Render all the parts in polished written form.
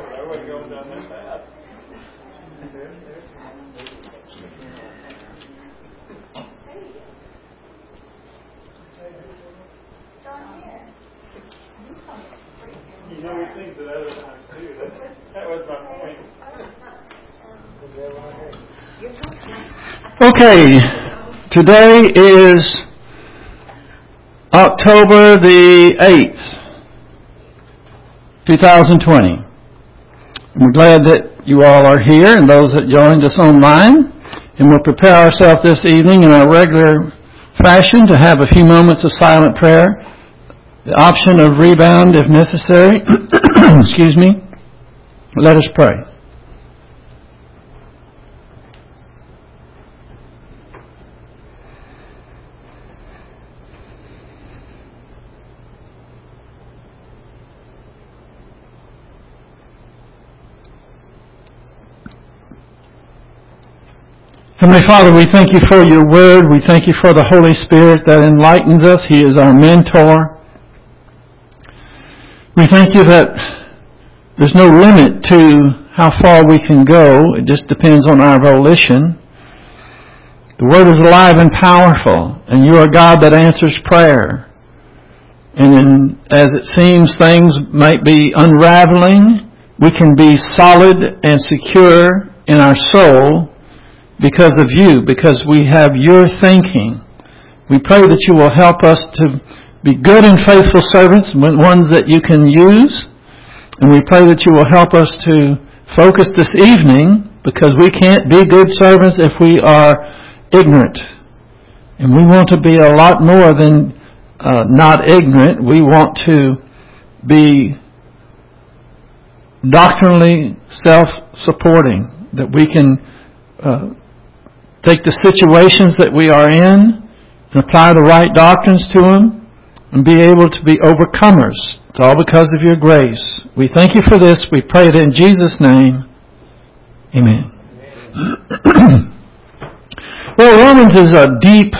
I wasn't going down that path. You know, he sings it other times too. That was my point. Okay, today is October the 8th, 2020. We're glad that you all are here and those that joined us online. And we'll prepare ourselves this evening in our regular fashion to have a few moments of silent prayer. The option of rebound if necessary. Excuse me. Let us pray. Heavenly Father, we thank you for your word. We thank you for the Holy Spirit that enlightens us. He is our mentor. We thank you that there's no limit to how far we can go. It just depends on our volition. The word is alive and powerful, and you are God that answers prayer. And as it seems things might be unraveling, we can be solid and secure in our soul because of you, because we have your thinking. We pray that you will help us to be good and faithful servants, ones that you can use. And we pray that you will help us to focus this evening, because we can't be good servants if we are ignorant. And we want to be a lot more than not ignorant. We want to be doctrinally self-supporting, that we can take the situations that we are in and apply the right doctrines to them and be able to be overcomers. It's all because of your grace. We thank you for this. We pray it in Jesus' name. Amen. Well, Romans is a deep,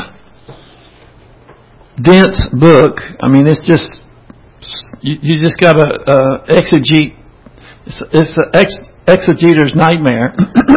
dense book. I mean, it's just, you just got to exegete. It's the exegeter's nightmare.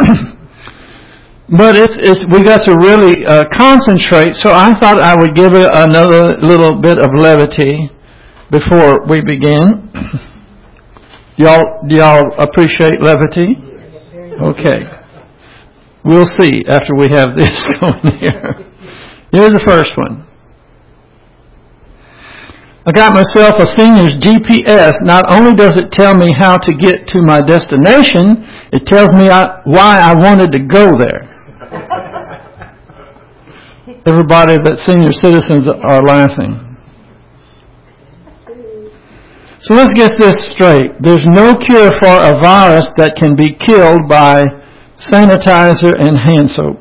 But we got to really concentrate, so I thought I would give it another little bit of levity before we begin. Do y'all appreciate levity? Okay. We'll see after we have this going here. Here's the first one. I got myself a senior's GPS. Not only does it tell me how to get to my destination, it tells me why I wanted to go there. Everybody that's senior citizens are laughing. So let's get this straight. There's no cure for a virus that can be killed by sanitizer and hand soap.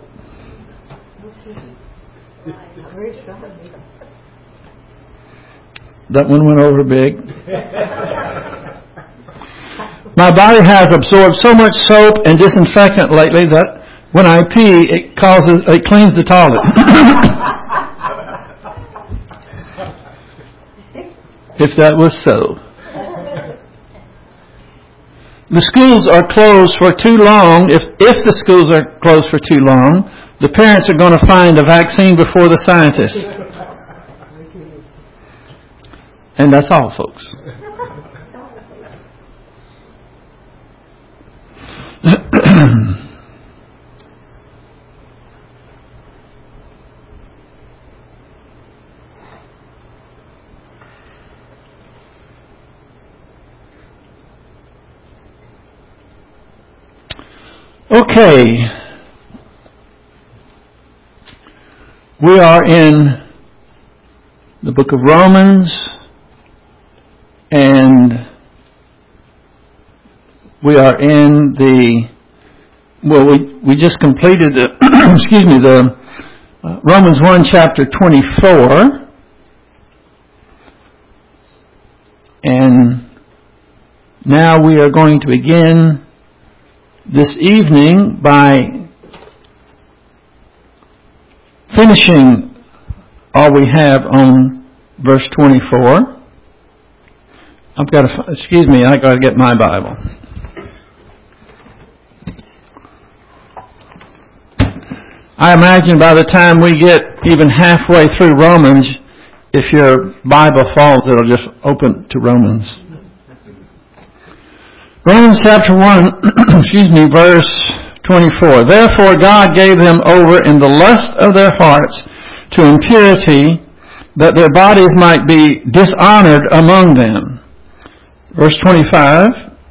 That one went over big. My body has absorbed so much soap and disinfectant lately that when I pee, it cleans the toilet. If that was so. The schools are closed for too long. If the schools are closed for too long, the parents are going to find a vaccine before the scientists. And that's all, folks. Okay. We are in the book of Romans, and we are in we just completed the Romans 1 chapter 24, and now we are going to begin this evening by finishing all we have on verse 24. I got to get my Bible. I imagine by the time we get even halfway through Romans, if your Bible falls, it'll just open to Romans. Romans chapter 1, verse 24. Therefore God gave them over in the lust of their hearts to impurity, that their bodies might be dishonored among them. Verse 25.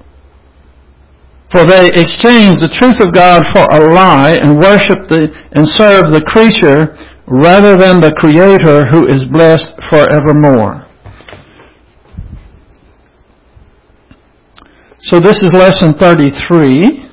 For they exchanged the truth of God for a lie and worshipped and served the creature rather than the Creator, who is blessed forevermore. So this is lesson 33.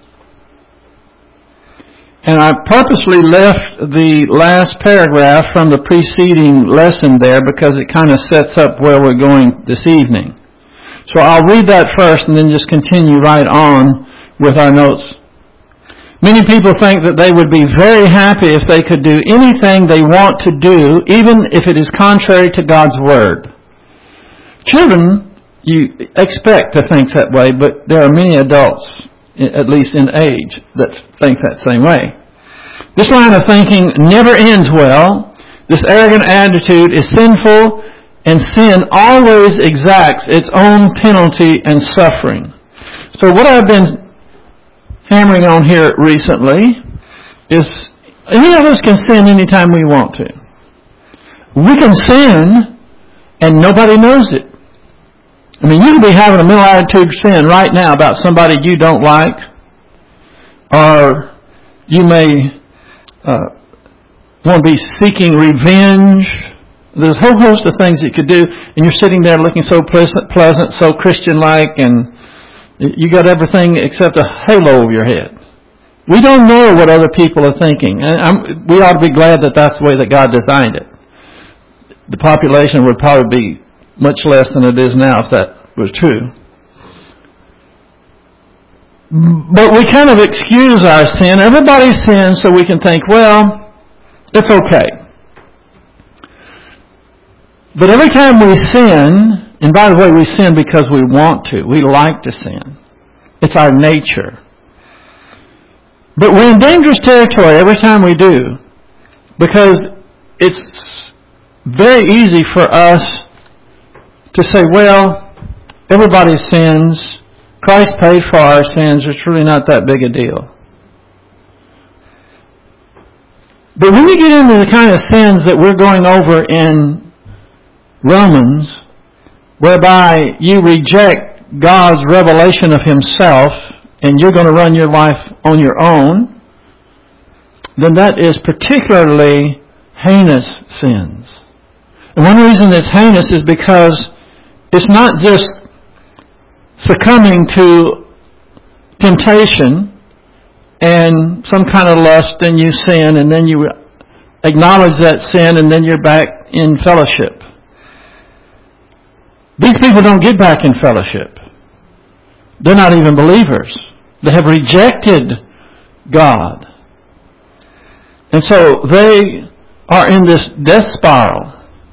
And I purposely left the last paragraph from the preceding lesson there because it kind of sets up where we're going this evening. So I'll read that first and then just continue right on with our notes. Many people think that they would be very happy if they could do anything they want to do, even if it is contrary to God's Word. Children, you expect to think that way, but there are many adults, at least in age, that think that same way. This line of thinking never ends well. This arrogant attitude is sinful, and sin always exacts its own penalty and suffering. So what I've been hammering on here recently is any of us can sin anytime we want to. We can sin and nobody knows it. I mean, you can be having a mental attitude sin right now about somebody you don't like, or you may want to be seeking revenge. There's a whole host of things you could do, and you're sitting there looking so pleasant, so Christian-like, and you got everything except a halo over your head. We don't know what other people are thinking. We ought to be glad that that's the way that God designed it. The population would probably be much less than it is now if that was true. But we kind of excuse our sin. Everybody sins, so we can think, well, it's okay. But every time we sin, and by the way, we sin because we want to. We like to sin. It's our nature. But we're in dangerous territory every time we do, because it's very easy for us to say, well, everybody sins. Christ paid for our sins. It's really not that big a deal. But when you get into the kind of sins that we're going over in Romans, whereby you reject God's revelation of Himself and you're going to run your life on your own, then that is particularly heinous sins. And one reason it's heinous is because it's not just succumbing to temptation and some kind of lust and you sin and then you acknowledge that sin and then you're back in fellowship. These people don't get back in fellowship. They're not even believers. They have rejected God. And so they are in this death spiral.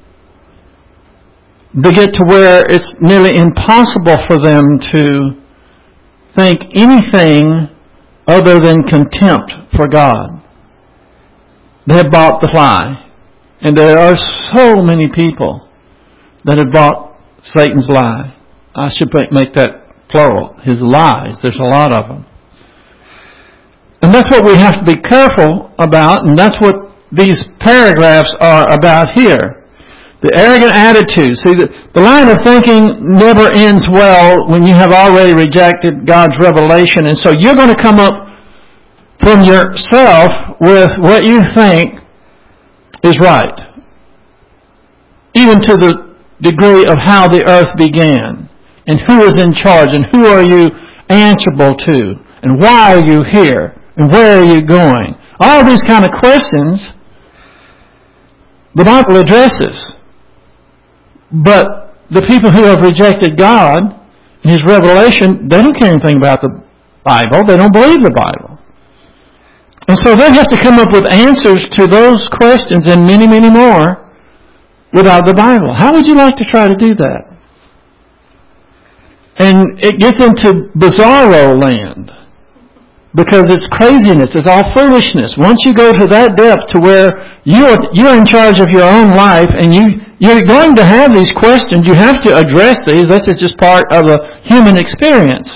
They get to where it's nearly impossible for them to think anything other than contempt for God. They have bought the lie. And there are so many people that have bought Satan's lie. I should make that plural. His lies. There's a lot of them. And that's what we have to be careful about, and that's what these paragraphs are about here. The arrogant attitude. See, the line of thinking never ends well when you have already rejected God's revelation, and so you're going to come up from yourself with what you think is right. Even to the degree of how the earth began, and who is in charge, and who are you answerable to, and why are you here, and where are you going? All these kind of questions the Bible addresses. But the people who have rejected God and His revelation, they don't care anything about the Bible. They don't believe the Bible. And so they have to come up with answers to those questions and many, many more without the Bible. How would you like to try to do that? And it gets into bizarro land. Because it's craziness. It's all foolishness. Once you go to that depth to where you're in charge of your own life and you're going to have these questions, you have to address these. This is just part of the human experience.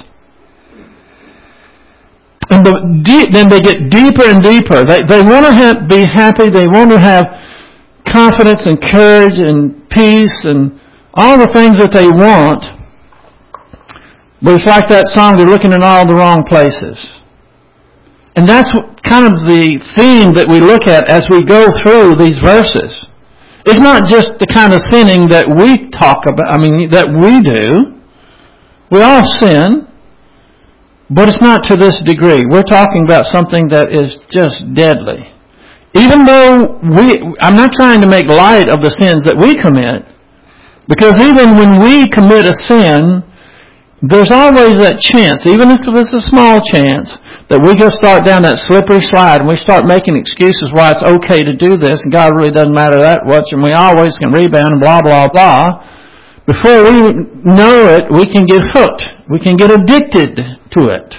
And then they get deeper and deeper. They want to be happy. They want to have confidence and courage and peace and all the things that they want. But it's like that song, they're looking in all the wrong places. And that's kind of the theme that we look at as we go through these verses. It's not just the kind of sinning that we talk about, that we do. We all sin, but it's not to this degree. We're talking about something that is just deadly. Even though I'm not trying to make light of the sins that we commit, because even when we commit a sin, there's always that chance, even if it's a small chance, that we just start down that slippery slide and we start making excuses why it's okay to do this and God really doesn't matter that much and we always can rebound and blah, blah, blah. Before we know it, we can get hooked. We can get addicted to it.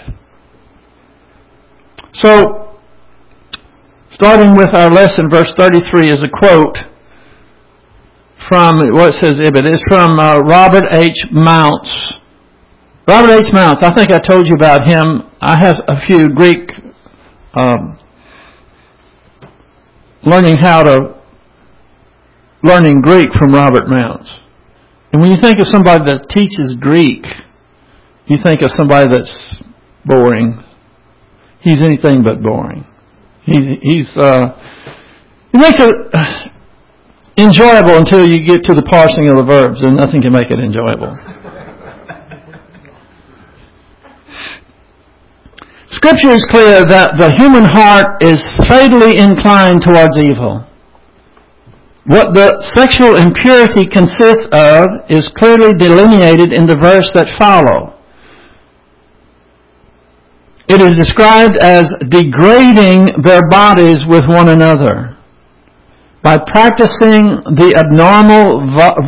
So, starting with our lesson, verse 33 is a quote from, what says Ibid? It's from Robert H. Mounce. Robert H. Mounce, I think I told you about him. I have a few Greek, learning Greek from Robert Mounce. And when you think of somebody that teaches Greek, you think of somebody that's boring. He's anything but boring. He makes it enjoyable until you get to the parsing of the verbs, and nothing can make it enjoyable. Scripture is clear that the human heart is fatally inclined towards evil. What the sexual impurity consists of is clearly delineated in the verse that follow. It is described as degrading their bodies with one another. By practicing the abnormal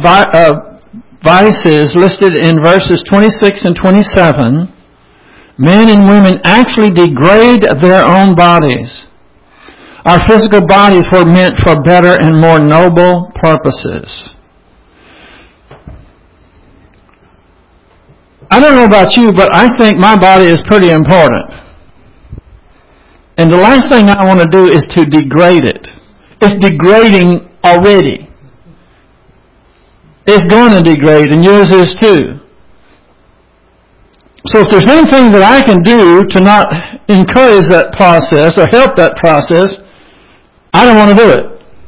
vices listed in verses 26 and 27, men and women actually degrade their own bodies. Our physical bodies were meant for better and more noble purposes. I don't know about you, but I think my body is pretty important. And the last thing I want to do is to degrade it. It's degrading already. It's going to degrade, and yours is too. So if there's anything that I can do to not encourage that process or help that process, I don't want to do it.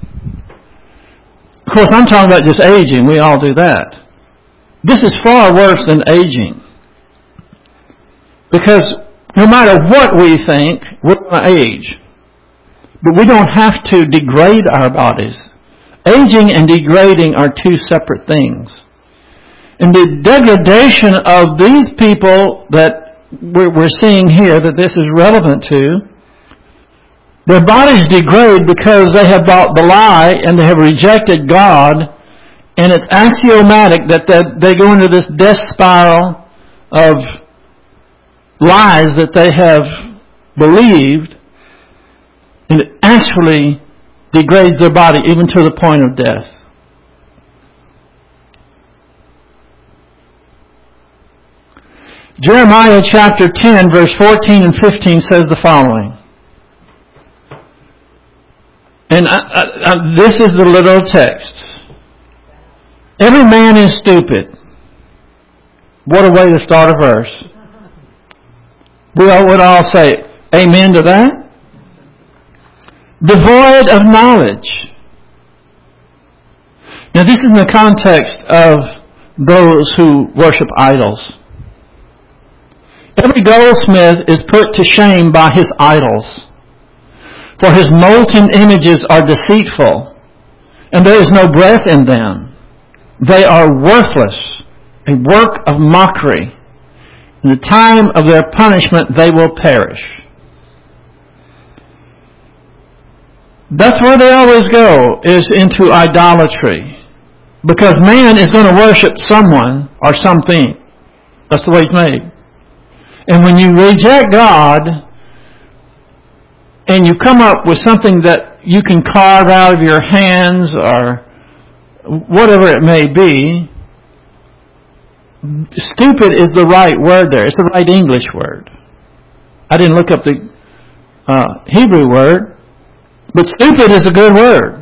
Of course, I'm talking about just aging. We all do that. This is far worse than aging. Because no matter what we think, we're going to age. But we don't have to degrade our bodies. Aging and degrading are two separate things. And the degradation of these people that we're seeing here, that this is relevant to, their bodies degrade because they have bought the lie and they have rejected God, and it's axiomatic that they go into this death spiral of lies that they have believed, and it actually degrades their body even to the point of death. Jeremiah chapter 10, verse 14 and 15 says the following. And this is the literal text. Every man is stupid. What a way to start a verse. We would all say amen to that. Devoid of knowledge. Now this is in the context of those who worship idols. Every goldsmith is put to shame by his idols. For his molten images are deceitful, and there is no breath in them. They are worthless, a work of mockery. In the time of their punishment they will perish. That's where they always go, is into idolatry. Because man is going to worship someone or something. That's the way he's made. And when you reject God, and you come up with something that you can carve out of your hands or whatever it may be, stupid is the right word there. It's the right English word. I didn't look up the Hebrew word, but stupid is a good word.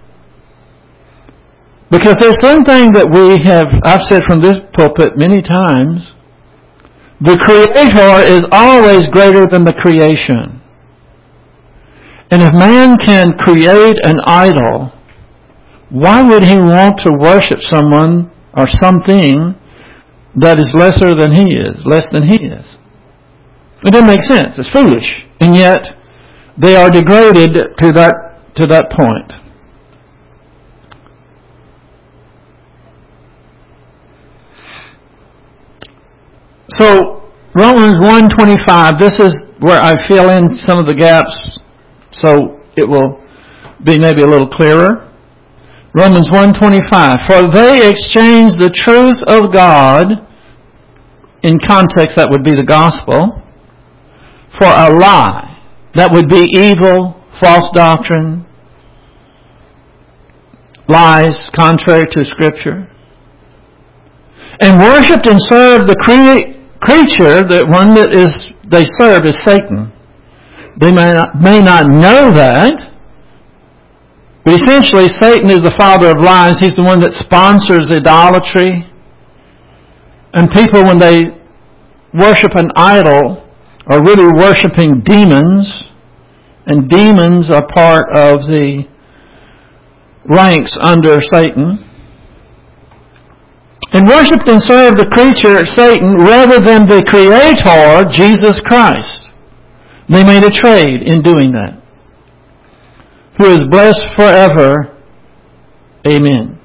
Because there's something that I've said from this pulpit many times, the Creator is always greater than the creation. And if man can create an idol, why would he want to worship someone or something that is lesser than he is, less than he is? It doesn't make sense. It's foolish. And yet, they are degraded to that point. So, Romans 1:25, this is where I fill in some of the gaps so it will be maybe a little clearer. Romans 1:25, for they exchanged the truth of God, in context that would be the gospel, for a lie. That would be evil, false doctrine, lies contrary to Scripture. And worshipped and served the creature, the one that they serve is Satan. They may not know that, but essentially Satan is the father of lies. He's the one that sponsors idolatry. And people, when they worship an idol, are really worshiping demons, and demons are part of the ranks under Satan. And worshipped and served the creature, Satan, rather than the Creator, Jesus Christ. They made a trade in doing that. Who is blessed forever. Amen.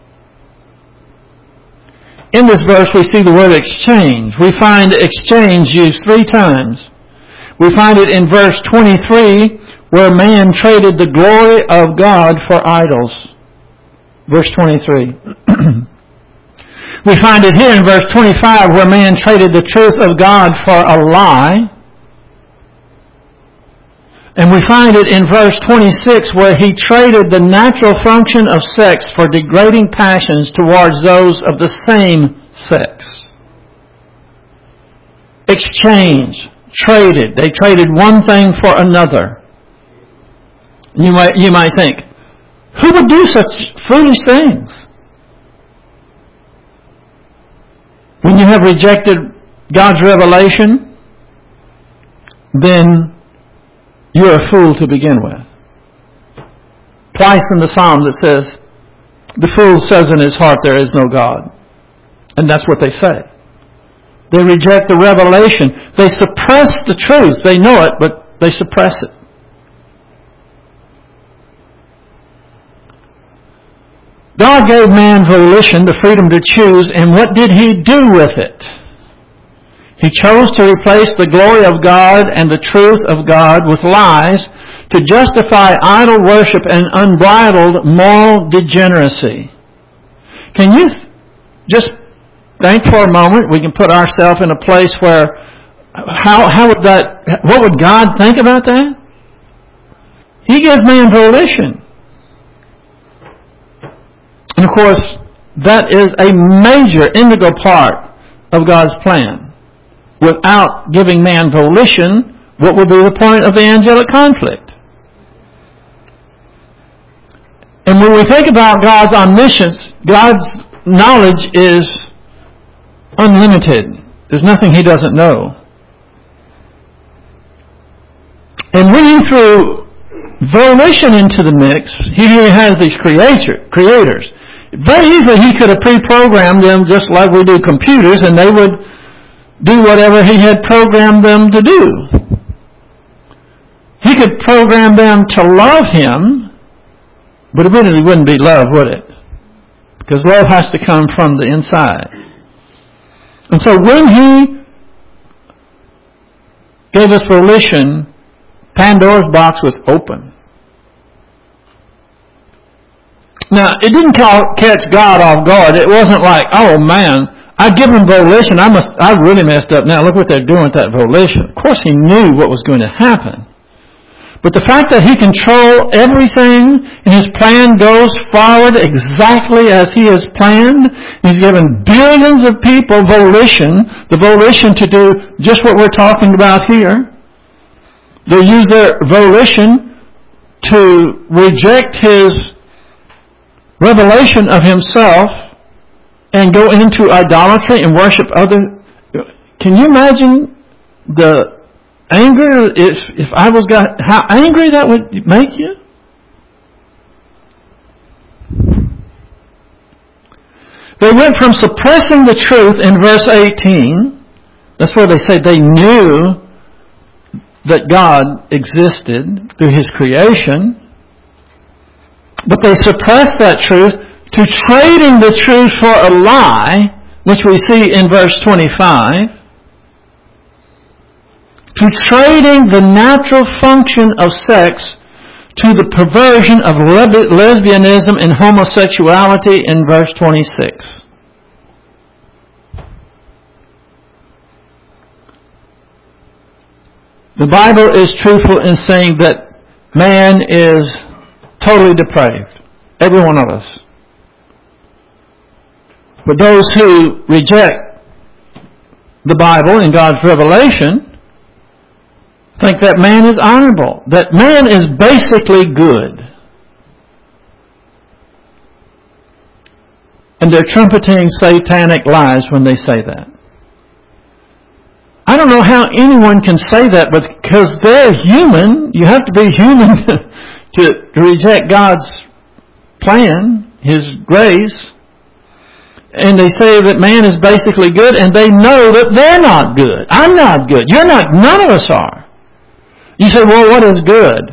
In this verse we see the word exchange. We find exchange used 3 times. We find it in verse 23 where man traded the glory of God for idols. Verse 23. We find it here in verse 25 where man traded the truth of God for a lie. And we find it in verse 26 where he traded the natural function of sex for degrading passions towards those of the same sex. Exchange. Traded. They traded one thing for another. You might think, who would do such foolish things? When you have rejected God's revelation, then you're a fool to begin with. Twice in the Psalms it says, the fool says in his heart there is no God. And that's what they say. They reject the revelation. They suppress the truth. They know it, but they suppress it. God gave man volition, the freedom to choose, and what did He do with it? He chose to replace the glory of God and the truth of God with lies to justify idol worship and unbridled moral degeneracy. Can you just think for a moment? We can put ourselves in a place where, what would God think about that? He gives man volition. And of course, that is a major integral part of God's plan. Without giving man volition, what would be the point of the angelic conflict? And when we think about God's omniscience, God's knowledge is unlimited. There's nothing He doesn't know. And when He threw volition into the mix, He has these creators. Very easily He could have pre-programmed them just like we do computers, and they would do whatever He had programmed them to do. He could program them to love Him, but it really wouldn't be love, would it? Because love has to come from the inside. And so when He gave us volition, Pandora's box was open. Now, it didn't catch God off guard. It wasn't like, oh man, I give Him volition. I really messed up now. Look what they're doing with that volition. Of course He knew what was going to happen. But the fact that He controls everything and His plan goes forward exactly as He has planned, He's given billions of people the volition to do just what we're talking about here. They use their volition to reject His revelation of Himself and go into idolatry and worship other. Can you imagine the anger, if I was God, how angry that would make you? They went from suppressing the truth in verse 18. That's where they say they knew that God existed through His creation. But they suppressed that truth to trading the truth for a lie, which we see in verse 25. To trading the natural function of sex to the perversion of lesbianism and homosexuality in verse 26. The Bible is truthful in saying that man is totally depraved. Every one of us. But those who reject the Bible and God's revelation think that man is honorable, that man is basically good. And they're trumpeting satanic lies when they say that. I don't know how anyone can say that, but because they're human, you have to be human to reject God's plan, His grace. And they say that man is basically good, and they know that they're not good. I'm not good. You're not. None of us are. You say, well, what is good?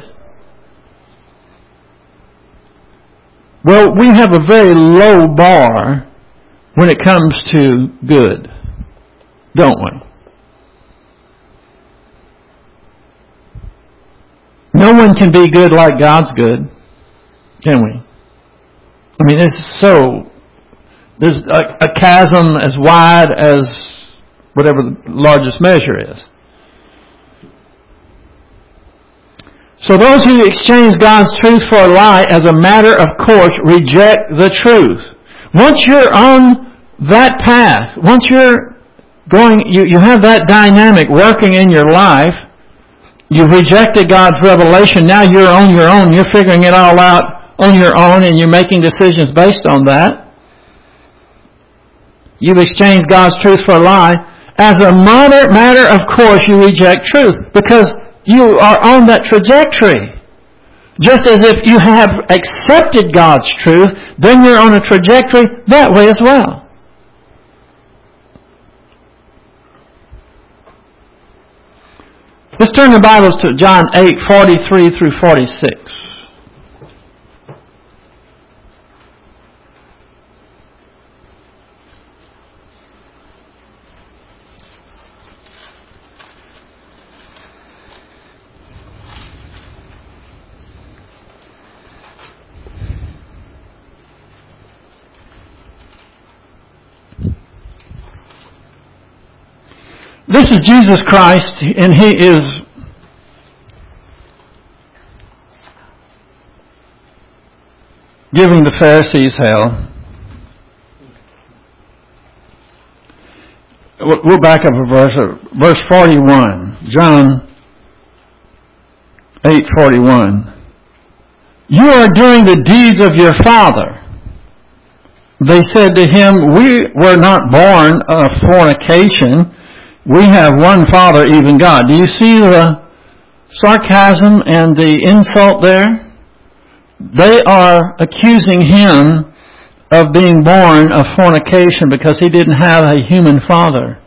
Well, we have a very low bar when it comes to good, don't we? No one can be good like God's good, can we? I mean, there's a chasm as wide as whatever the largest measure is. So those who exchange God's truth for a lie as a matter of course reject the truth. Once you're on that path, once you're going, you have that dynamic working in your life, you rejected God's revelation, now you're on your own, you're figuring it all out on your own and you're making decisions based on that. You've exchanged God's truth for a lie. As a matter of course you reject truth because you are on that trajectory. Just as if you have accepted God's truth, then you're on a trajectory that way as well. Let's turn the Bibles to John 8:43 through 46. This is Jesus Christ, and He is giving the Pharisees hell. We'll back up a verse 41. John 8:41. You are doing the deeds of your father. They said to Him, we were not born of fornication. We have one Father, even God. Do you see the sarcasm and the insult there? They are accusing Him of being born of fornication because He didn't have a human father.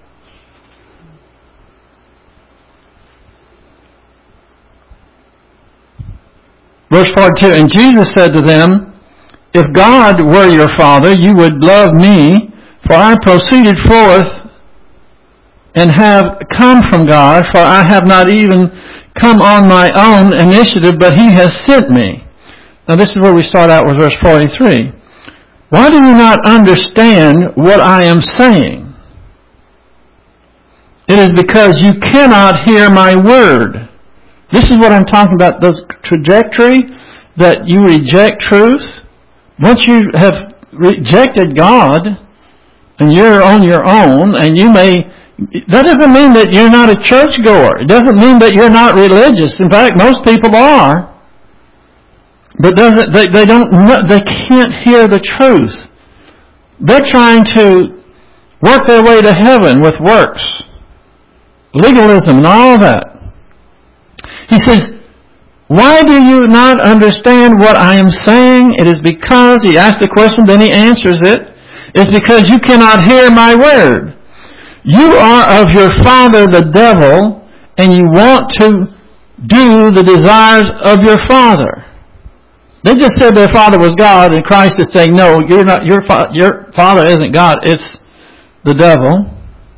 Verse 42, and Jesus said to them, if God were your Father, you would love me, for I proceeded forth and have come from God, for I have not even come on my own initiative, but He has sent me. Now this is where we start out with verse 43. Why do you not understand what I am saying? It is because you cannot hear my word. This is what I'm talking about, the trajectory that you reject truth. Once you have rejected God and you're on your own, and that doesn't mean that you're not a churchgoer. It doesn't mean that you're not religious. In fact, most people are. But they can't hear the truth. They're trying to work their way to heaven with works, legalism and all of that. He says, why do you not understand what I am saying? It is because, he asks the question, then he answers it. It's because you cannot hear my word. You are of your father the devil, and you want to do the desires of your father. They just said their father was God, and Christ is saying, no, you're not. Your father isn't God, it's the devil.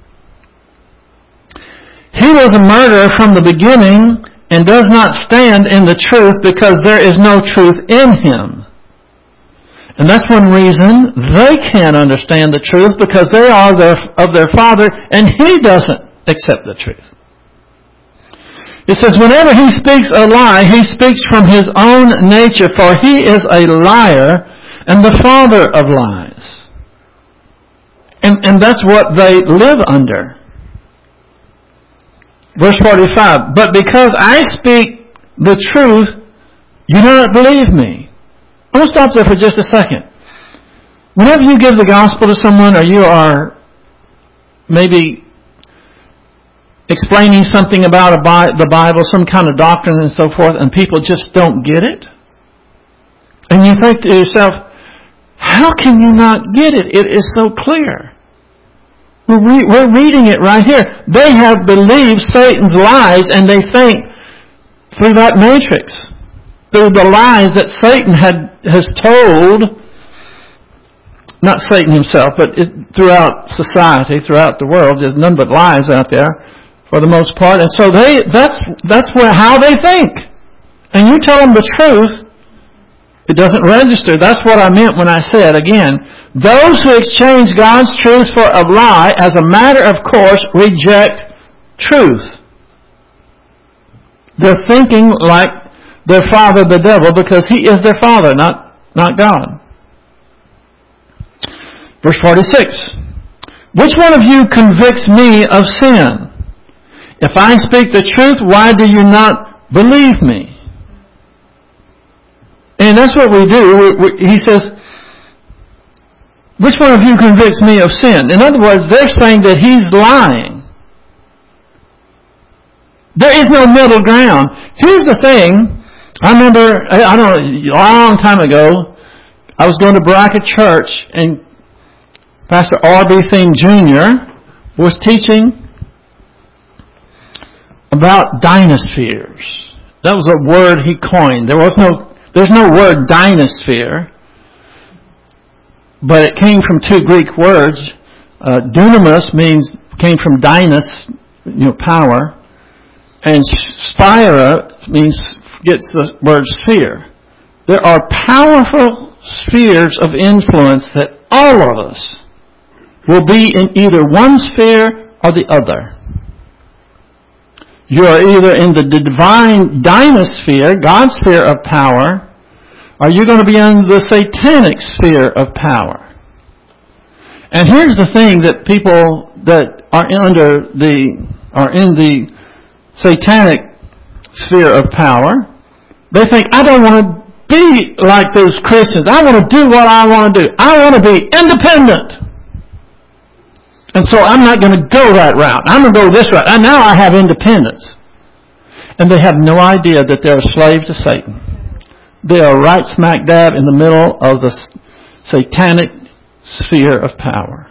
He was a murderer from the beginning, and does not stand in the truth because there is no truth in him. And that's one reason they can't understand the truth, because they are of their father, and he doesn't accept the truth. It says, whenever he speaks a lie, he speaks from his own nature, for he is a liar and the father of lies. And that's what they live under. Verse 45, but because I speak the truth, you do not believe me. I'm going to stop there for just a second. Whenever you give the gospel to someone, or you are maybe explaining something about the Bible, some kind of doctrine and so forth, and people just don't get it, and you think to yourself, how can you not get it? It is so clear. We're reading it right here. They have believed Satan's lies, and they think through that matrix, through the lies that Satan has told, not Satan himself, but throughout society, throughout the world, there's none but lies out there for the most part. And so that's how they think. And you tell them the truth, it doesn't register. That's what I meant when I said, again, those who exchange God's truth for a lie, as a matter of course, reject truth. They're thinking like their father, the devil, because he is their father, not God. Verse 46. Which one of you convicts me of sin? If I speak the truth, why do you not believe me? And that's what we do. He says, which one of you convicts me of sin? In other words, they're saying that he's lying. There is no middle ground. Here's the thing. I remember, a long time ago, I was going to Baraka Church, and Pastor R.B. Thiem Jr. was teaching about dynaspheres. That was a word he coined. There's no word dynasphere, but it came from two Greek words. Dunamis came from dynus, power, and sphaira gets the word sphere. There are powerful spheres of influence that all of us will be in either one sphere or the other. You are either in the divine dynasphere, God's sphere of power, or you're going to be in the satanic sphere of power. And here's the thing that people that are in the satanic sphere of power, they think, I don't want to be like those Christians. I want to do what I want to do. I want to be independent. And so I'm not going to go that route. I'm going to go this route. And now I have independence. And they have no idea that they're a slave to Satan. They are right smack dab in the middle of the satanic sphere of power.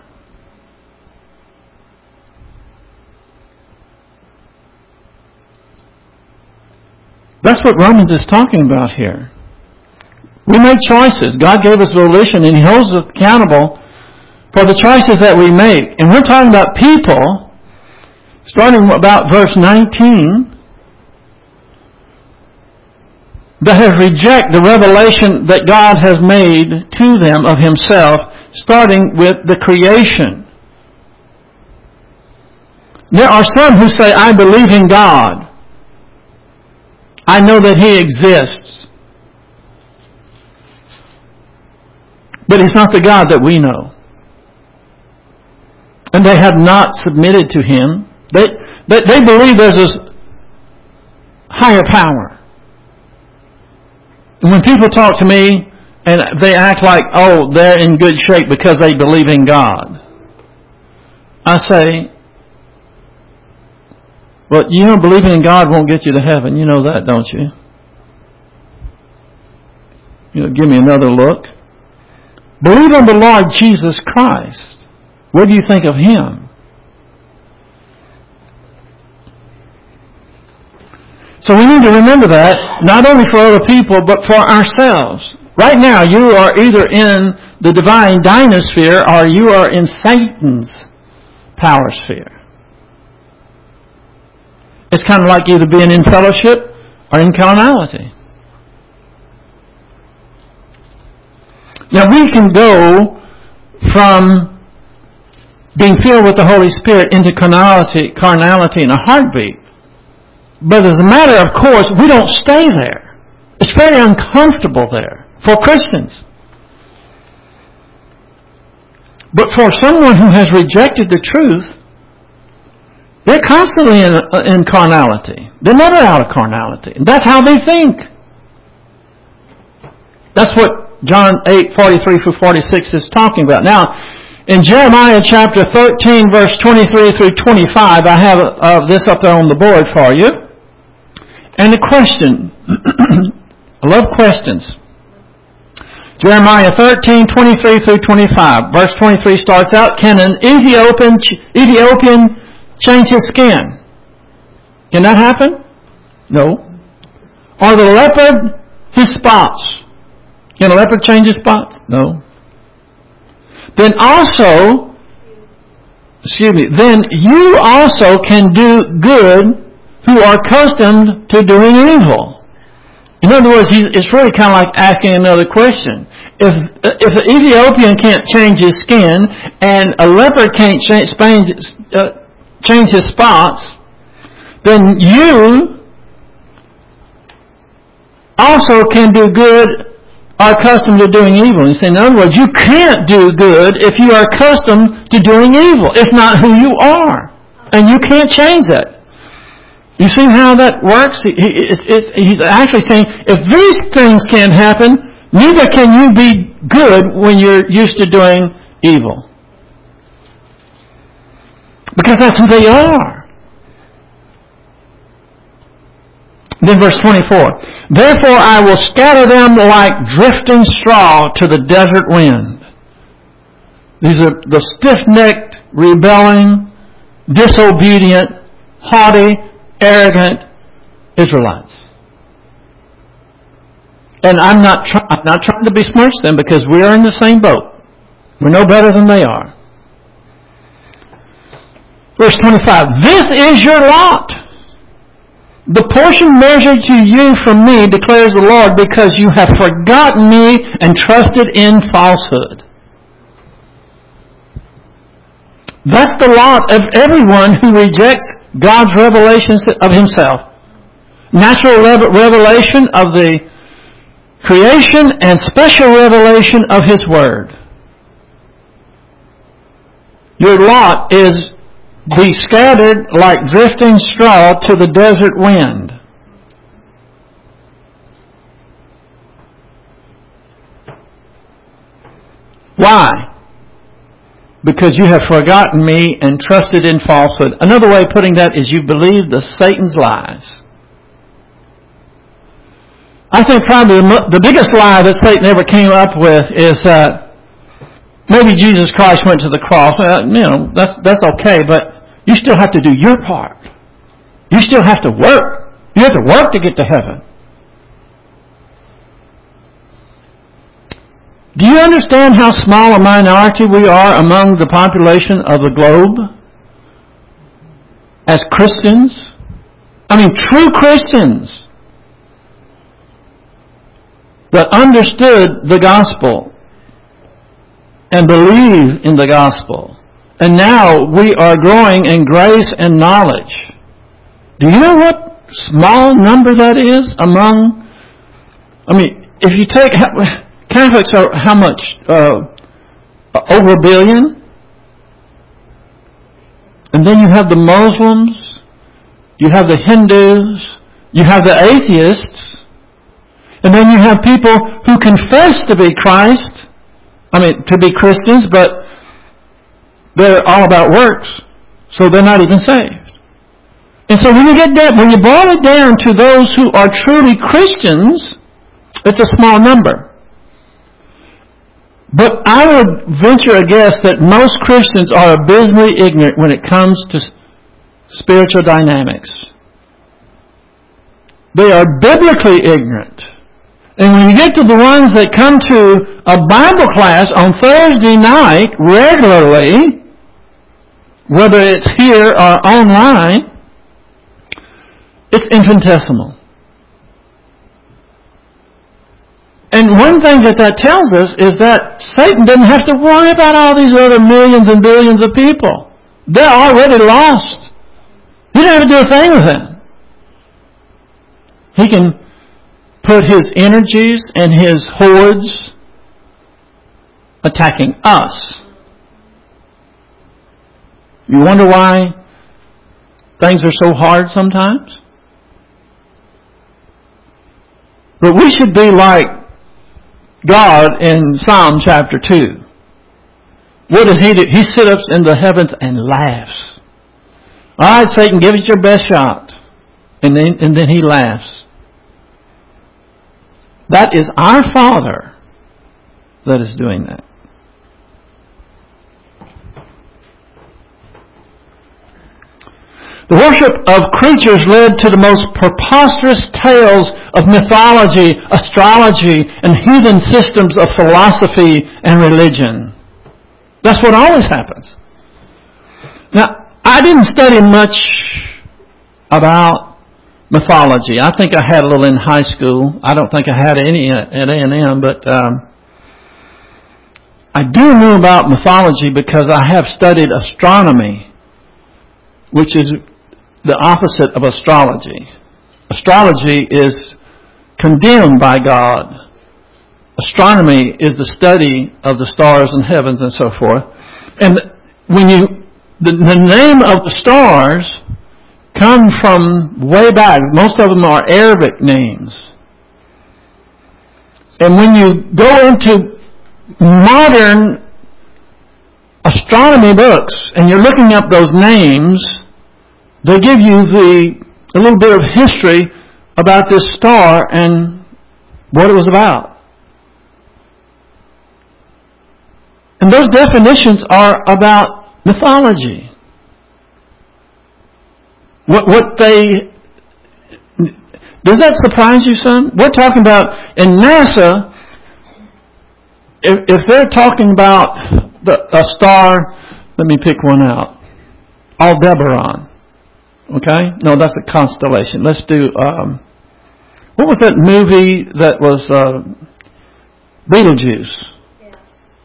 That's what Romans is talking about here. We make choices. God gave us volition, and He holds us accountable for the choices that we make. And we're talking about people, starting about verse 19, that have rejected the revelation that God has made to them of Himself, starting with the creation. There are some who say, I believe in God. I know that He exists. But He's not the God that we know. And they have not submitted to Him. They believe there's this higher power. And when people talk to me and they act like, oh, they're in good shape because they believe in God, I say, well, you know, believing in God won't get you to heaven. You know that, don't you? You know, give me another look. Believe on the Lord Jesus Christ. What do you think of Him? So we need to remember that, not only for other people, but for ourselves. Right now, you are either in the divine dynasphere or you are in Satan's power sphere. It's kind of like either being in fellowship or in carnality. Now, we can go from being filled with the Holy Spirit into carnality in a heartbeat. But as a matter of course, we don't stay there. It's very uncomfortable there for Christians. But for someone who has rejected the truth, they're constantly in carnality. They're never out of carnality. That's how they think. That's what John 8:43-46 is talking about. Now, in Jeremiah chapter 13, verse 23-25, I have this up there on the board for you. And a question. I love questions. Jeremiah 13:23-25. Verse 23 starts out, can an Ethiopian change his skin? Can that happen? No. Or the leopard his spots? Can a leopard change his spots? No. Then you also can do good who are accustomed to doing evil. In other words, it's really kind of like asking another question. If an Ethiopian can't change his skin and a leopard can't change his spots, then you also can do good, are accustomed to doing evil. You say, in other words, you can't do good if you are accustomed to doing evil. It's not who you are. And you can't change that. You see how that works? He's actually saying, if these things can't happen, neither can you be good when you're used to doing evil. Because that's who they are. Then verse 24. Therefore I will scatter them like drifting straw to the desert wind. These are the stiff-necked, rebelling, disobedient, haughty, arrogant Israelites. And I'm not trying to besmirch them because we are in the same boat. We're no better than they are. Verse 25. This is your lot. The portion measured to you from me, declares the Lord, because you have forgotten me and trusted in falsehood. That's the lot of everyone who rejects God's revelations of Himself. Natural revelation of the creation and special revelation of His Word. Your lot is be scattered like drifting straw to the desert wind. Why? Because you have forgotten me and trusted in falsehood. Another way of putting that is you believe Satan's lies. I think probably the biggest lie that Satan ever came up with is that maybe Jesus Christ went to the cross. That's okay, but you still have to do your part. You still have to work. You have to work to get to heaven. Do you understand how small a minority we are among the population of the globe? As Christians? I mean, true Christians that understood the gospel and believe in the gospel. And now we are growing in grace and knowledge. Do you know what small number that is among, I mean, if you take, Catholics are how much? Over 1 billion? And then you have the Muslims, you have the Hindus, you have the atheists, and then you have people who confess to be to be Christians, but they're all about works, so they're not even saved. And so when you boil it down to those who are truly Christians, it's a small number. But I would venture a guess that most Christians are abysmally ignorant when it comes to spiritual dynamics. They are biblically ignorant. And when you get to the ones that come to a Bible class on Thursday night regularly, whether it's here or online, it's infinitesimal. And one thing that tells us is that Satan doesn't have to worry about all these other millions and billions of people. They're already lost. He doesn't have to do a thing with them. He can put his energies and his hordes attacking us. You wonder why things are so hard sometimes? But we should be like God in Psalm chapter 2. What does He do? He sits up in the heavens and laughs. All right, Satan, give it your best shot. And then He laughs. That is our Father that is doing that. The worship of creatures led to the most preposterous tales of mythology, astrology, and heathen systems of philosophy and religion. That's what always happens. Now, I didn't study much about mythology. I think I had a little in high school. I don't think I had any at A&M, but I do know about mythology because I have studied astronomy, which is the opposite of astrology. Astrology is condemned by God. Astronomy is the study of the stars and heavens and so forth. And when the name of the stars come from way back. Most of them are Arabic names. And when you go into modern astronomy books and you're looking up those names, they give you a little bit of history about this star and what it was about. And those definitions are about mythology. Does that surprise you, son? We're talking about, in NASA, if they're talking about a star, let me pick one out. Aldebaran. Okay? No, that's a constellation. Let's do, what was that movie that was Beetlejuice? Yeah.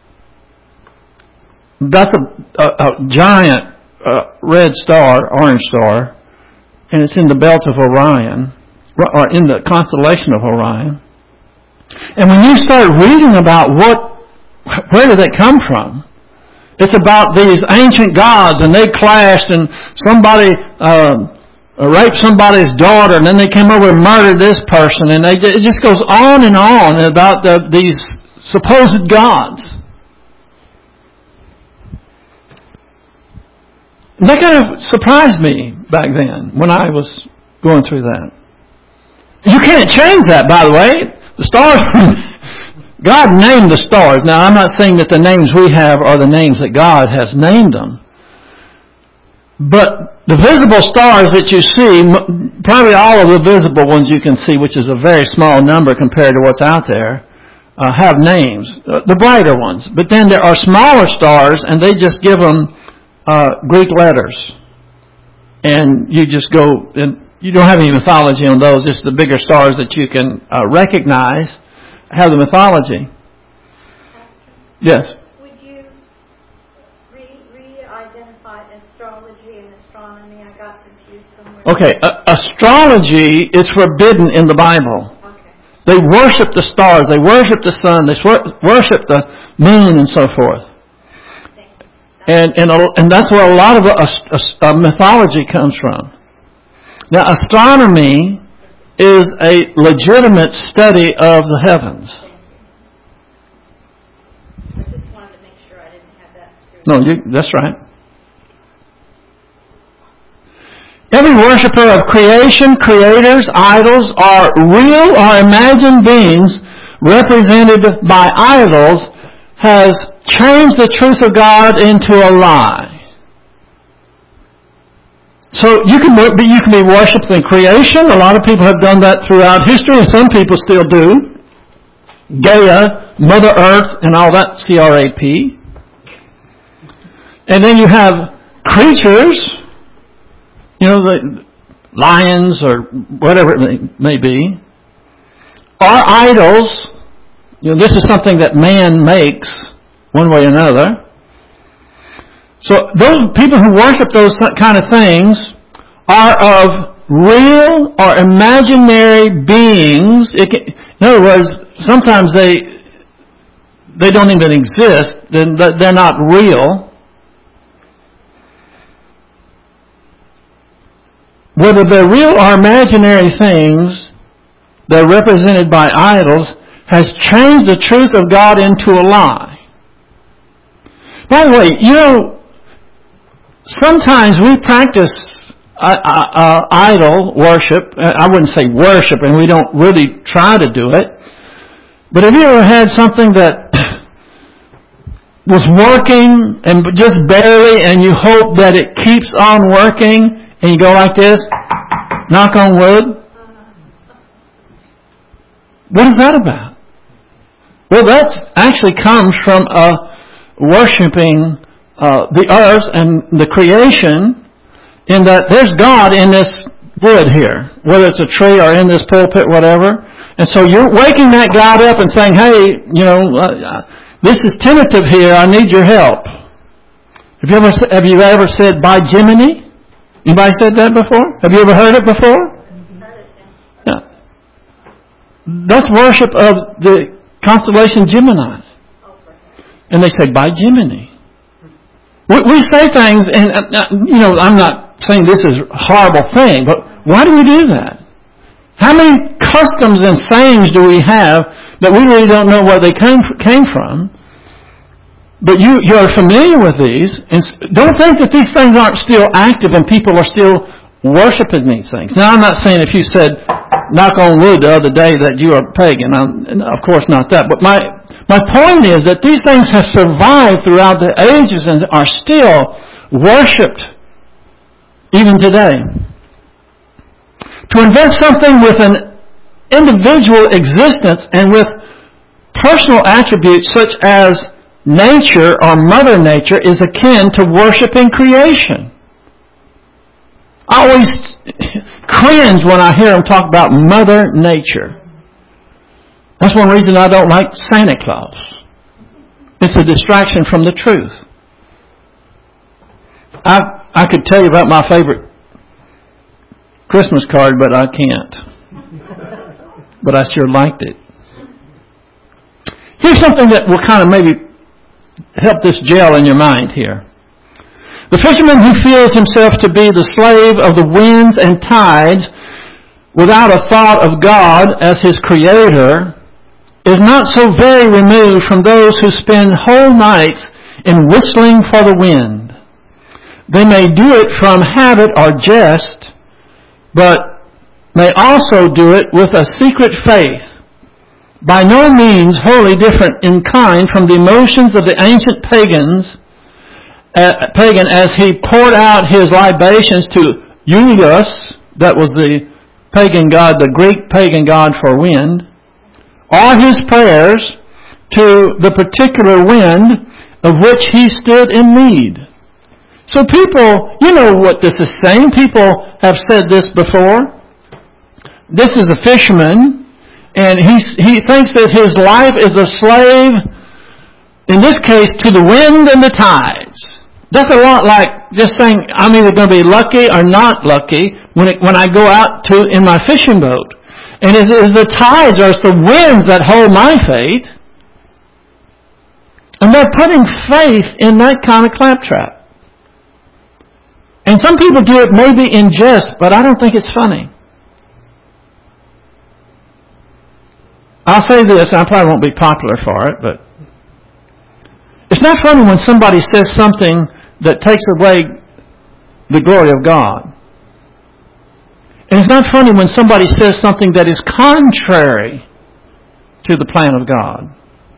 That's a giant red star, orange star, and it's in the belt of Orion, or in the constellation of Orion. And when you start reading about where did that come from? It's about these ancient gods, and they clashed, and somebody raped somebody's daughter, and then they came over and murdered this person, and it just goes on and on about these supposed gods. And that kind of surprised me back then when I was going through that. You can't change that, by the way. The stars, God named the stars. Now, I'm not saying that the names we have are the names that God has named them. But the visible stars that you see, probably all of the visible ones you can see, which is a very small number compared to what's out there, have names. The brighter ones. But then there are smaller stars, and they just give them Greek letters. And you just go, and you don't have any mythology on those. It's the bigger stars that you can recognize have the mythology. Pastor, yes. Would you re-identify astrology and astronomy? I got confused somewhere. Okay, astrology is forbidden in the Bible. Okay. They worship the stars, they worship the sun, they worship the moon and so forth. And that's where a lot of mythology comes from. Now, astronomy is a legitimate study of the heavens. I just wanted to make sure I didn't have that screwed. No, that's right. Every worshiper of creation, creators, idols, are real or imagined beings represented by idols has changed the truth of God into a lie. So you can be worshiping creation. A lot of people have done that throughout history, and some people still do. Gaia, Mother Earth, and all that, C-R-A-P. And then you have creatures, the lions or whatever it may be, are idols. This is something that man makes one way or another. So those people who worship those kind of things are of real or imaginary beings. In other words, sometimes they don't even exist. They're not real. Whether they're real or imaginary things, they're represented by idols, has changed the truth of God into a lie. By the way, sometimes we practice idol worship. I wouldn't say worship, and we don't really try to do it. But have you ever had something that was working and just barely, and you hope that it keeps on working, and you go like this, knock on wood? What is that about? Well, that actually comes from worshiping the earth and the creation, in that there's God in this wood here, whether it's a tree or in this pulpit, whatever. And so you're waking that God up and saying, hey, this is tentative here, I need your help. Have you ever said, by Jiminy? Anybody said that before? Have you ever heard it before? Yeah. That's worship of the constellation Gemini. And they say, by Jiminy. We say things, and I'm not saying this is a horrible thing, but why do we do that? How many customs and sayings do we have that we really don't know where they came from? But you're familiar with these, and don't think that these things aren't still active and people are still worshiping these things. Now, I'm not saying if you said, knock on wood the other day that you are pagan. Of course not that. But my point is that these things have survived throughout the ages and are still worshipped even today. To invest something with an individual existence and with personal attributes such as nature or Mother Nature is akin to worshiping creation. I always cringe when I hear them talk about Mother Nature. That's one reason I don't like Santa Claus. It's a distraction from the truth. I could tell you about my favorite Christmas card, but I can't. But I sure liked it. Here's something that will kind of maybe help this gel in your mind here. The fisherman who feels himself to be the slave of the winds and tides without a thought of God as his creator is not so very removed from those who spend whole nights in whistling for the wind. They may do it from habit or jest, but may also do it with a secret faith, by no means wholly different in kind from the emotions of the ancient pagan as he poured out his libations to Ulus, that was the pagan god, the Greek pagan god for wind, or his prayers to the particular wind of which he stood in need. So people, you know what this is saying. People have said this before. This is a fisherman, and he thinks that his life is a slave, in this case, to the wind and the tides. That's a lot like just saying I'm either going to be lucky or not lucky when I go out in my fishing boat. And it's the tides or it's the winds that hold my fate. And they're putting faith in that kind of claptrap. And some people do it maybe in jest, but I don't think it's funny. I'll say this, I probably won't be popular for it, but it's not funny when somebody says something that takes away the glory of God. And it's not funny when somebody says something that is contrary to the plan of God.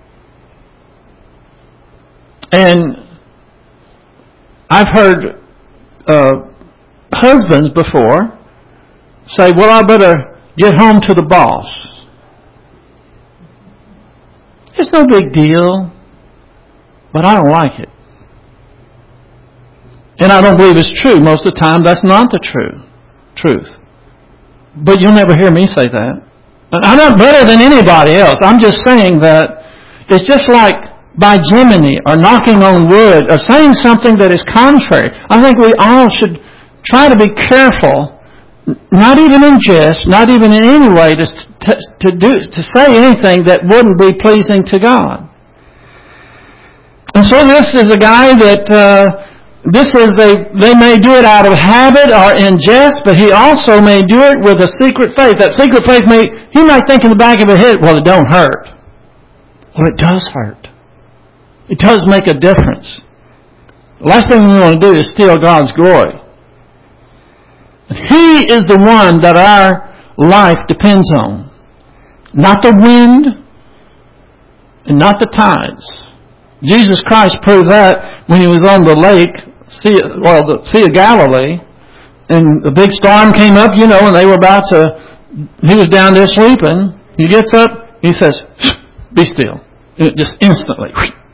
And I've heard husbands before say, well, I better get home to the boss. It's no big deal, but I don't like it. And I don't believe it's true. Most of the time, that's not the truth. But you'll never hear me say that. I'm not better than anybody else. I'm just saying that it's just like Gemini or knocking on wood or saying something that is contrary. I think we all should try to be careful, not even in jest, not even in any way to say anything that wouldn't be pleasing to God. And so this is a guy that they may do it out of habit or in jest, but he also may do it with a secret faith. That secret faith he might think in the back of his head, well, it don't hurt. Well, it does hurt. It does make a difference. The last thing we want to do is steal God's glory. He is the one that our life depends on. Not the wind and not the tides. Jesus Christ proved that when he was on the lake, the Sea of Galilee, and the big storm came up, and they were he was down there sleeping. He gets up, he says, be still. And just instantly.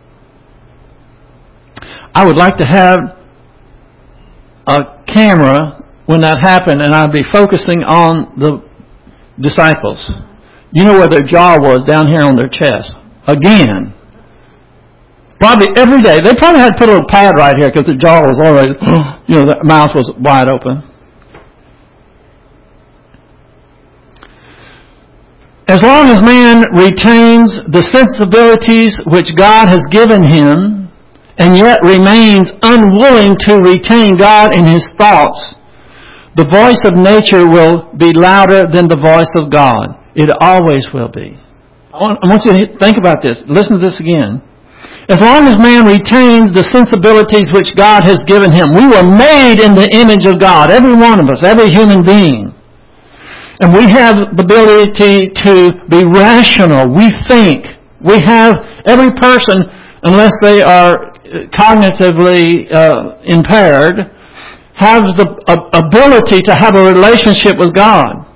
I would like to have a camera when that happened, and I'd be focusing on the disciples. You know where their jaw was, down here on their chest. Again. Probably every day. They probably had to put a little pad right here because the jaw was always, the mouth was wide open. As long as man retains the sensibilities which God has given him and yet remains unwilling to retain God in his thoughts, the voice of nature will be louder than the voice of God. It always will be. I want you to think about this. Listen to this again. As long as man retains the sensibilities which God has given him, we were made in the image of God, every one of us, every human being. And we have the ability to be rational. We think. We have, every person, unless they are cognitively impaired, has the ability to have a relationship with God.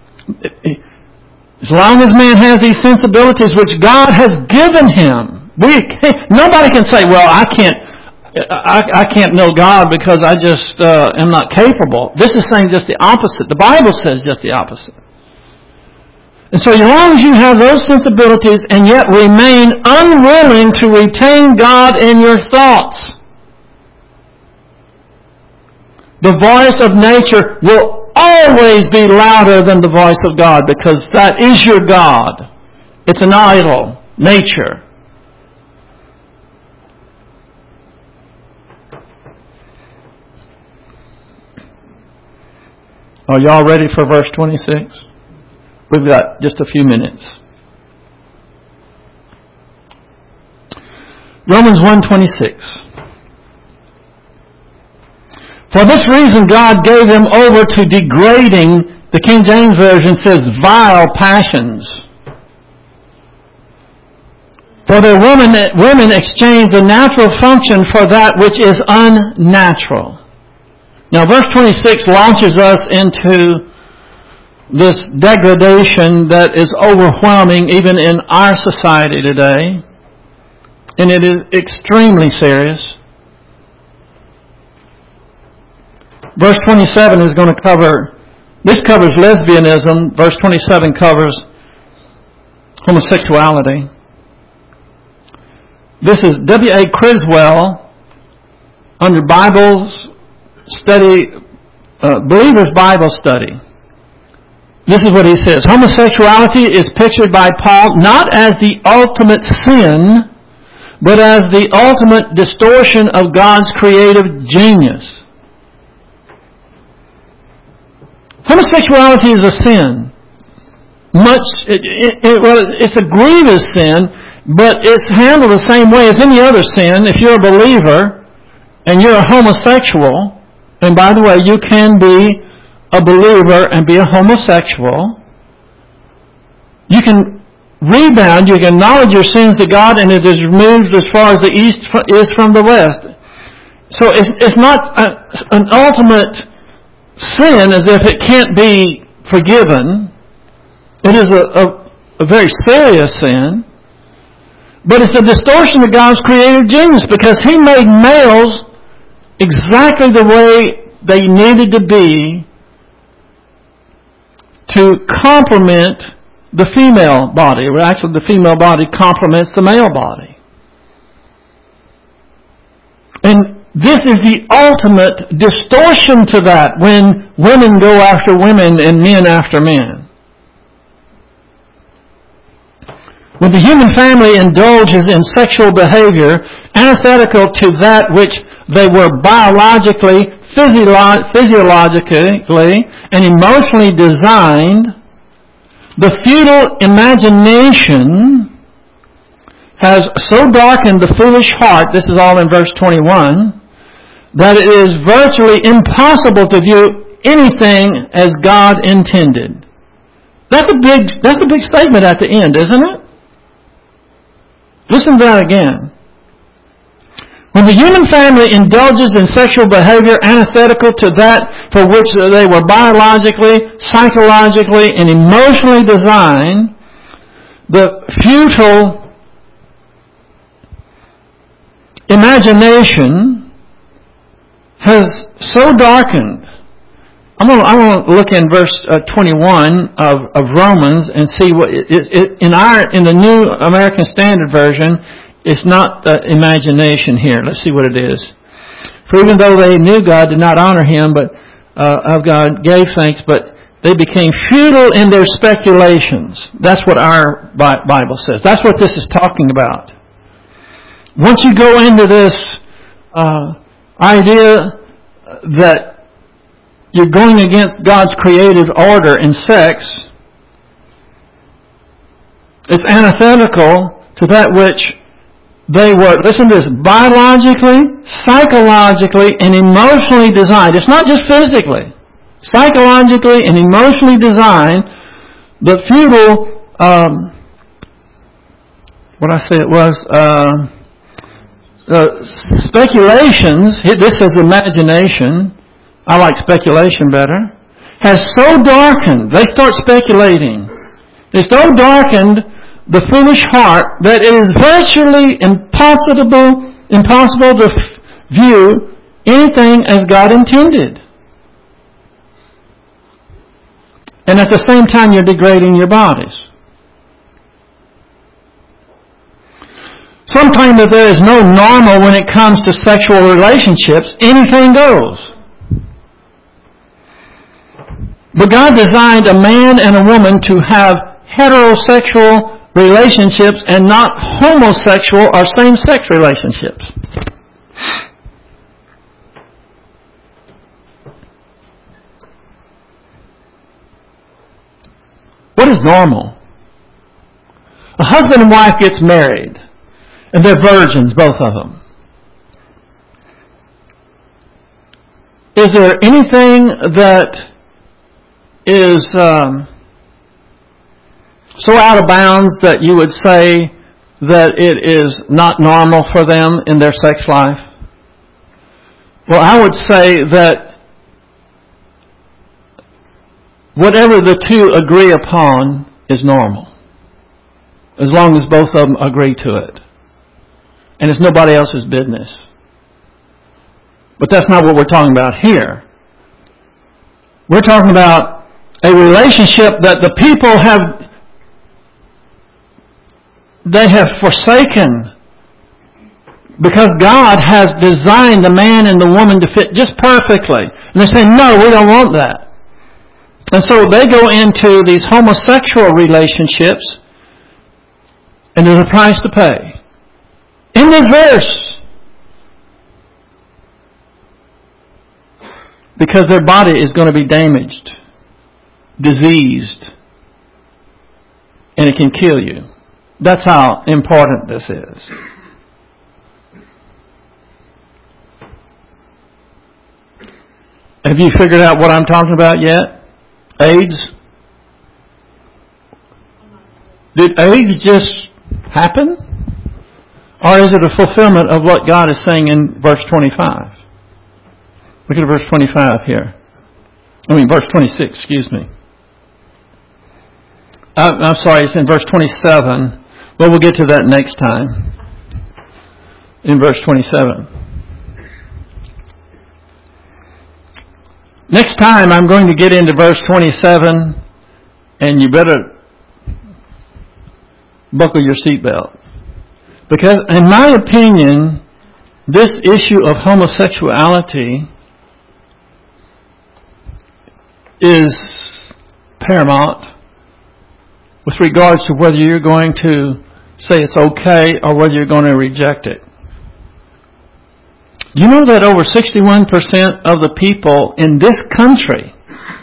As long as man has these sensibilities which God has given him, nobody can say, well, I can't know God because I just am not capable. This is saying just the opposite. The Bible says just the opposite. And so as long as you have those sensibilities and yet remain unwilling to retain God in your thoughts, the voice of nature will always be louder than the voice of God because that is your God. It's an idol, nature. Are y'all ready for verse 26? We've got just a few minutes. Romans 1:26. For this reason God gave them over to degrading, the King James Version says, vile passions. For their women exchanged the natural function for that which is unnatural. Now, verse 26 launches us into this degradation that is overwhelming even in our society today. And it is extremely serious. Verse 27 is going to this covers lesbianism. Verse 27 covers homosexuality. This is W.A. Criswell under Bible study, believers' Bible study. This is what he says. Homosexuality is pictured by Paul not as the ultimate sin, but as the ultimate distortion of God's creative genius. Homosexuality is a sin. It's a grievous sin, but it's handled the same way as any other sin. If you're a believer and you're a homosexual, and by the way, you can be a believer and be a homosexual, you can rebound, you can acknowledge your sins to God, and it is removed as far as the east is from the west. So it's not an ultimate sin as if it can't be forgiven. It is a very serious sin. But it's a distortion of God's creative genius, because He made males exactly the way they needed to be to complement the female body. Well, actually, the female body complements the male body. And this is the ultimate distortion to that, when women go after women and men after men. When the human family indulges in sexual behavior antithetical to that which they were biologically, physiologically, and emotionally designed, the futile imagination has so darkened the foolish heart, this is all in verse 21, that it is virtually impossible to view anything as God intended. That's a big statement at the end, isn't it? Listen to that again. When the human family indulges in sexual behavior antithetical to that for which they were biologically, psychologically, and emotionally designed, the futile imagination has so darkened. I'm going to look in verse 21 of Romans and see what in the New American Standard Version. It's not imagination here. Let's see what it is. For even though they knew God, did not honor Him, but of God gave thanks, but they became futile in their speculations. That's what our Bible says. That's what this is talking about. Once you go into this idea that you're going against God's creative order in sex, it's antithetical to that which they were, listen to this, biologically, psychologically, and emotionally designed. It's not just physically. Psychologically and emotionally designed, the futile, speculations, this is imagination, I like speculation better, has so darkened, they start speculating, it's so darkened the foolish heart that it is virtually impossible to view anything as God intended. And at the same time, you're degrading your bodies. Some claim that there is no normal when it comes to sexual relationships. Anything goes. But God designed a man and a woman to have heterosexual relationships and not homosexual or same-sex relationships. What is normal? A husband and wife gets married, and they're virgins, both of them. Is there anything that is so out of bounds that you would say that it is not normal for them in their sex life? Well, I would say that whatever the two agree upon is normal, as long as both of them agree to it. And it's nobody else's business. But that's not what we're talking about here. We're talking about a relationship that the people have forsaken Because God has designed the man and the woman to fit just perfectly. And they say, no, we don't want that. And so they go into these homosexual relationships, and there's a price to pay. In this verse. Because their body is going to be damaged, diseased, and it can kill you. That's how important this is. Have you figured out what I'm talking about yet? AIDS? Did AIDS just happen? Or is it a fulfillment of what God is saying in verse 25? Look at verse 25 here. Verse 26, excuse me. I'm sorry, it's in verse 27. Well, we'll get to that next time. In verse 27. Next time I'm going to get into verse 27, and you better buckle your seatbelt. Because in my opinion, this issue of homosexuality is paramount with regards to whether you're going to say it's okay or whether you're going to reject it. You know that over 61% of the people in this country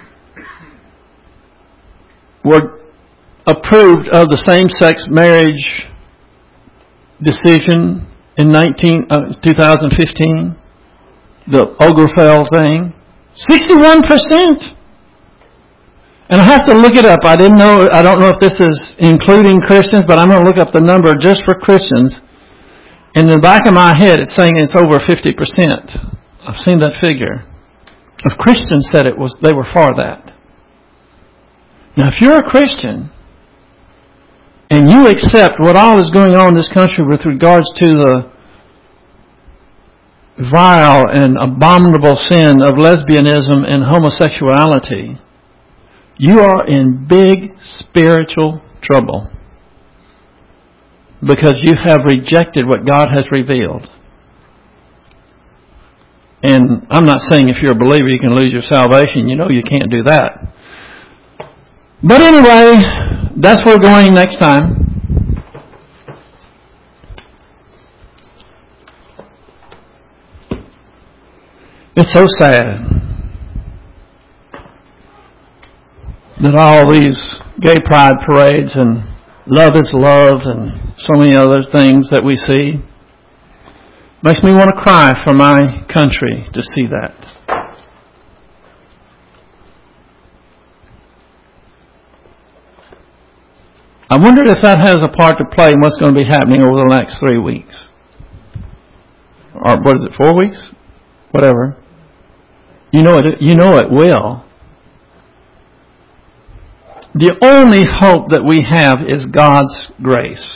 were approved of the same-sex marriage decision in 2015? The Obergefell thing? 61%! And I have to look it up. I don't know if this is including Christians, but I'm going to look up the number just for Christians. In the back of my head, it's saying it's over 50%. I've seen that figure. If Christians said they were for that. Now, if you're a Christian and you accept what all is going on in this country with regards to the vile and abominable sin of lesbianism and homosexuality, you are in big spiritual trouble. Because you have rejected what God has revealed. And I'm not saying if you're a believer you can lose your salvation. You know you can't do that. But anyway, that's where we're going next time. It's so sad that all these gay pride parades and love is love and so many other things that we see. Makes me want to cry for my country to see that. I wonder if that has a part to play in what's going to be happening over the next 3 weeks. Or what is it, 4 weeks? Whatever. You know it will. The only hope that we have is God's grace.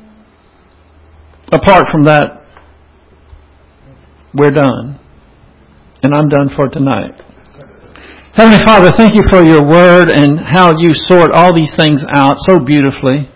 Apart from that, we're done. And I'm done for tonight. Heavenly Father, thank you for your word and how you sort all these things out so beautifully.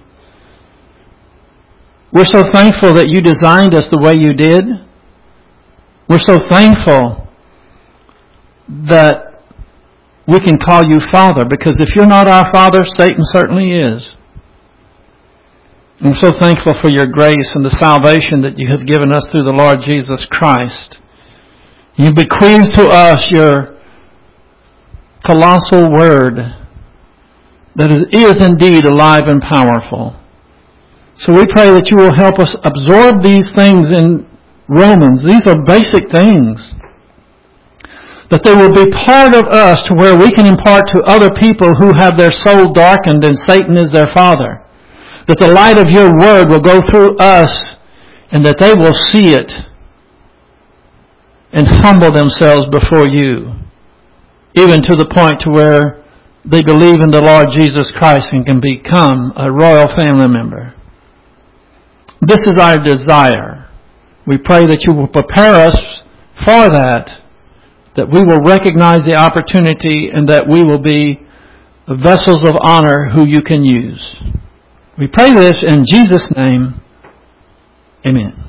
We're so thankful that you designed us the way you did. We're so thankful that we can call you Father, because if you're not our Father, Satan certainly is. I'm so thankful for your grace and the salvation that you have given us through the Lord Jesus Christ. You bequeathed to us your colossal word that is indeed alive and powerful. So we pray that you will help us absorb these things in Romans. These are basic things. That they will be part of us to where we can impart to other people who have their soul darkened and Satan is their father. That the light of your word will go through us and that they will see it and humble themselves before you. Even to the point to where they believe in the Lord Jesus Christ and can become a royal family member. This is our desire. We pray that you will prepare us for that we will recognize the opportunity and that we will be vessels of honor who you can use. We pray this in Jesus' name. Amen.